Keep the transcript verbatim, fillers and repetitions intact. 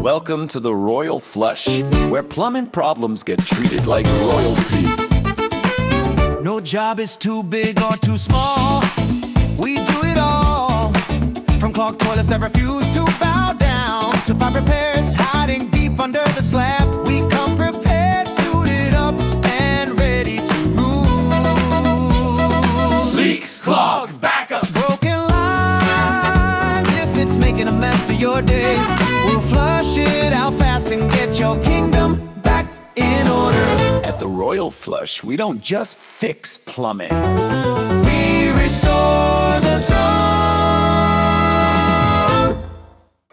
Welcome to the Royal Flush, where plumbing problems get treated like royalty. No job is too big or too small. We do it all. From clogged toilets that refuse to bow down, to pipe repairs hiding deep under the slab. We come prepared, suited up, and ready to rule. Leaks, clogs, backups, broken lines. If it's making a mess of your day, we'll flush it out fast and get your kingdom back in order. At the Royal Flush, we don't just fix plumbing.